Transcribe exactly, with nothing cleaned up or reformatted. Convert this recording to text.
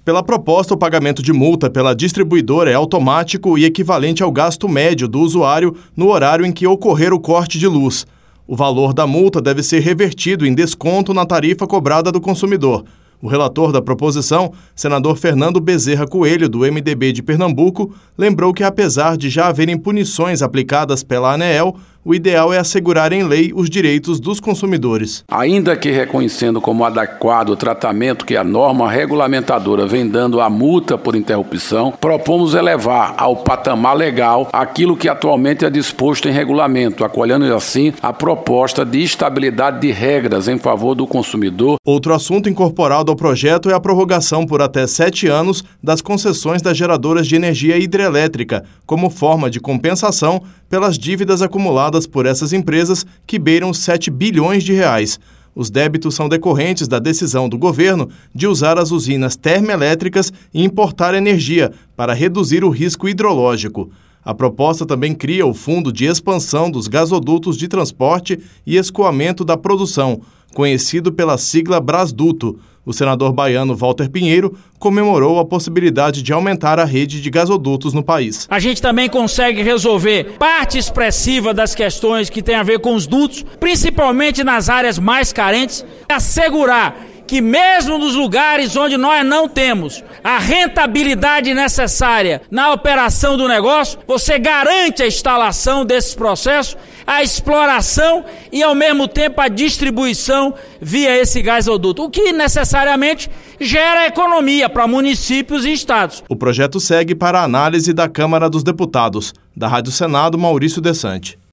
Pela proposta, o pagamento de multa pela distribuidora é automático e equivalente ao gasto médio do usuário no horário em que ocorrer o corte de luz. O valor da multa deve ser revertido em desconto na tarifa cobrada do consumidor. O relator da proposição, senador Fernando Bezerra Coelho, do M D B de Pernambuco, lembrou que, apesar de já haverem punições aplicadas pela ANEEL, o ideal é assegurar em lei os direitos dos consumidores. Ainda que reconhecendo como adequado o tratamento que a norma regulamentadora vem dando à multa por interrupção, propomos elevar ao patamar legal aquilo que atualmente é disposto em regulamento, acolhendo assim a proposta de estabilidade de regras em favor do consumidor. Outro assunto incorporado ao projeto é a prorrogação por até sete anos das concessões das geradoras de energia hidrelétrica, como forma de compensação pelas dívidas acumuladas por essas empresas que beiram sete bilhões de reais. Os débitos são decorrentes da decisão do governo de usar as usinas termoelétricas e importar energia para reduzir o risco hidrológico. A proposta também cria o Fundo de Expansão dos Gasodutos de Transporte e Escoamento da Produção, conhecido pela sigla Brasduto. O senador baiano Walter Pinheiro comemorou a possibilidade de aumentar a rede de gasodutos no país. A gente também consegue resolver parte expressiva das questões que tem a ver com os dutos, principalmente nas áreas mais carentes, assegurar que mesmo nos lugares onde nós não temos a rentabilidade necessária na operação do negócio, você garante a instalação desses processos, a exploração e ao mesmo tempo a distribuição via esse gasoduto, o que necessariamente gera economia para municípios e estados. O projeto segue para a análise da Câmara dos Deputados. Da Rádio Senado, Maurício Desante.